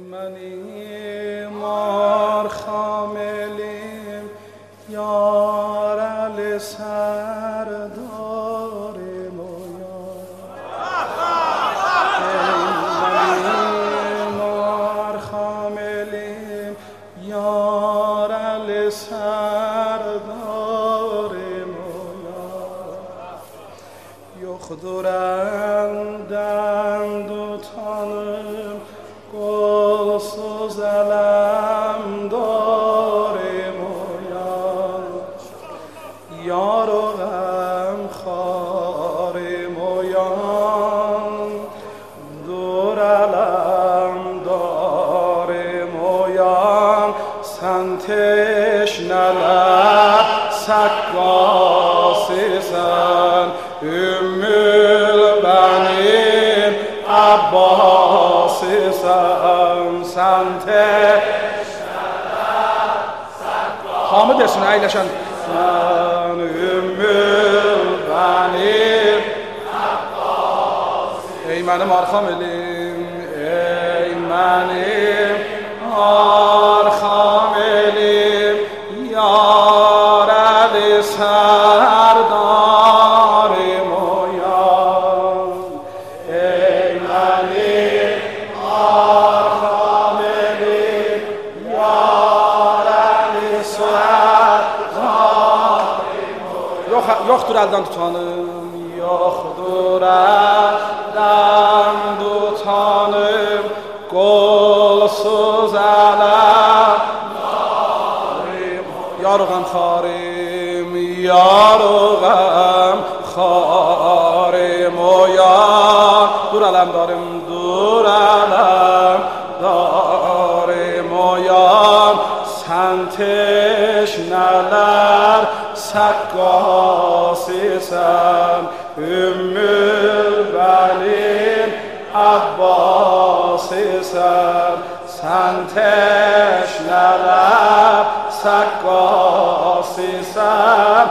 منی مار خاملیم یار علی سرداریم و منی مار خاملیم یار علی سرداریم و یخدورندن دو تانم گلسوز علم داریم و یار و غم خاریم و دور علم داریم و سنتش نلر سکاسی سن البنین عباسی سن سنتش نلر سکاسی حامد اسم ایلشن البنین ای من مار خاملیم ای منی مار خاملیم یار علی سرداریم و ای منی مار خاملیم یار علی سرداریم یخدور elden tutanım yoktur elden tutanım golsuz elem yar غم خاریم یار غم خاریم و یار دور علم داریم دور علم داریم و یار سنتش نلر سکاسی سن البنین عباسی سن سنتش نلر سکاسی سن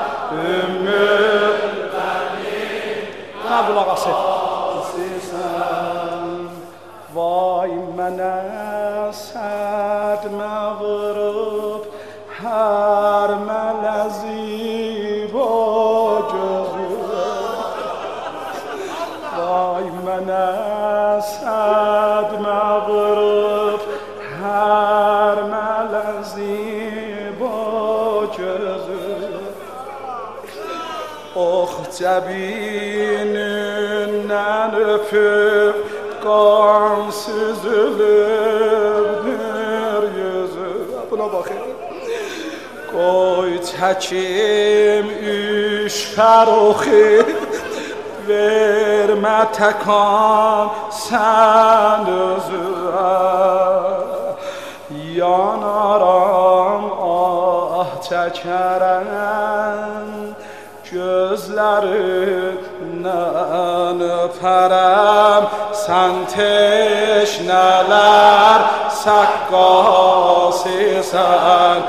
البنین عباسی سن وای من اسد مغرب هر ملزی با جزوه وای من اسد مغرب هر ملزی با جزوه اخ جبینün öpüp kan süzülürdür yüzü buna bakın koy çekim üç feroxi verme tekan sen özüne yanaram ah çekerem gözlerinden öperem sen teşneler sakkasi sen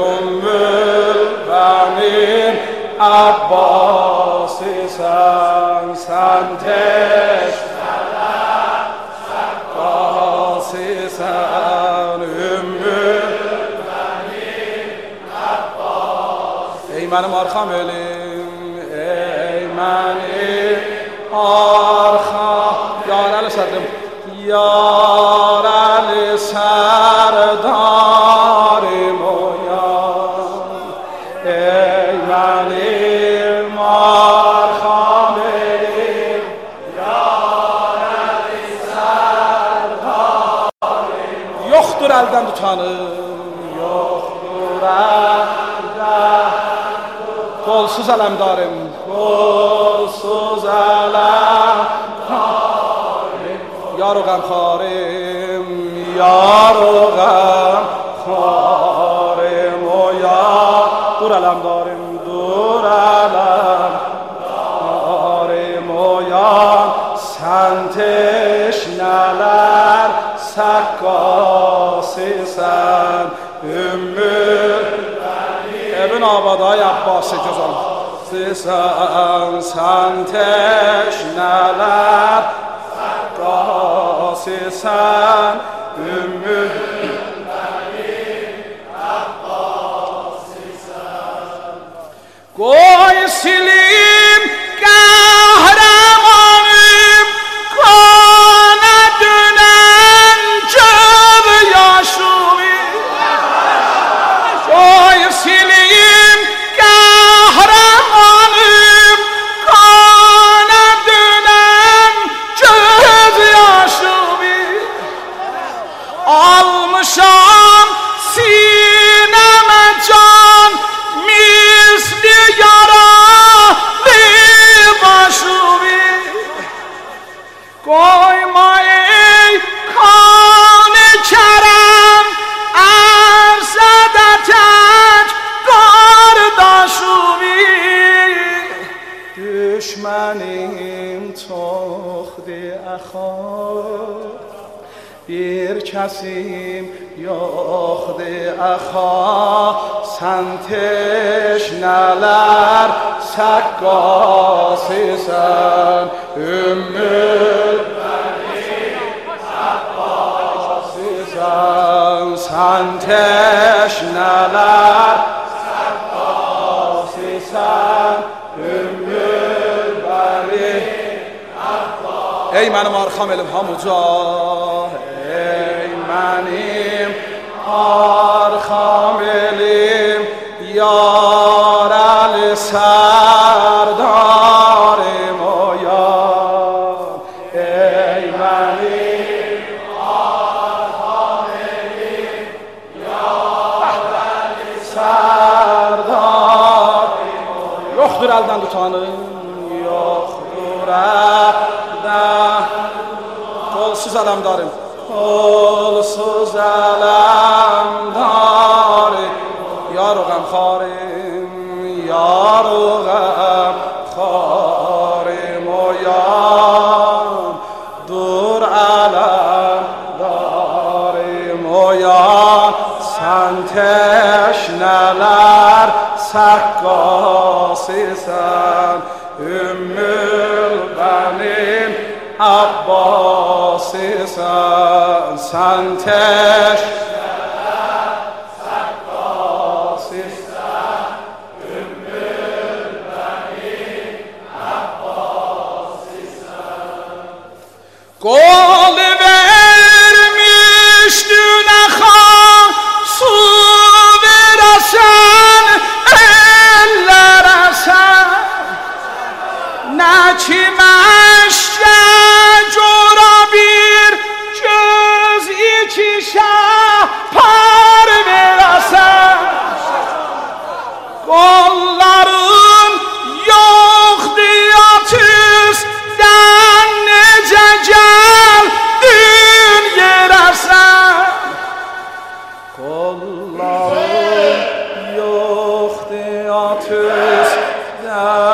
benim abbasi sen teşneler sakkasi sen benim abbasi ey benim arkam elim ey benim arkam yar Ali sardım yar Ali serdarim o ey benim arkam elim yar Ali serdarim yoktur elden tutanım yoktur elden kolsuz elem darim kolsuz elem darim yar o غم خاریم یار و غم خاریم و یار دور علم داریم دور علم داریم و یار سنتش نلر سکاسی سن ابن آبادای عباسی جزال سن سنتش نلر sen Ümmül Koy silim kahramanım kana dönen çöl yaşımı Koy silim kahramanım kana dönen çöl yaşımı Almışam sineme can misli yaralı başımı Koyma ey kan-ı kerem ersede tek kardeşimi Düşmenim toxdi axar Bir kəsim yoxdur axa Sən teşnələr səqqasısən Ümmül səqqasısən Sən teşnələr səqqasısən Ümmül bəli Ey mənim arxam elim hamuca Ey mənim arxam elim Yar əli sərdarım o yar Ey mənim arxam elim Yar əli sərdarım o yar Yoxdur əldən tutanım Yoxdur əldən Kolsuz ələmdarım Kolsuz ələmdarım Yar o qəmxarım Yar o qəmxarım O yar Dur ələmdarım O yar Sən teşnələr səqqasısən Ümmül bənim Abbasısən Sən teşnələr səqqasısən Ümmül bənim Abbasısən Qol vermişdün əxan Su verəsən ellərə sən Nə ki məşkə cora bir göz iki şəhpar verəsən Qolların yoxdur atüzdən necə gəldin yerəsən Qolların yoxdur atüzdən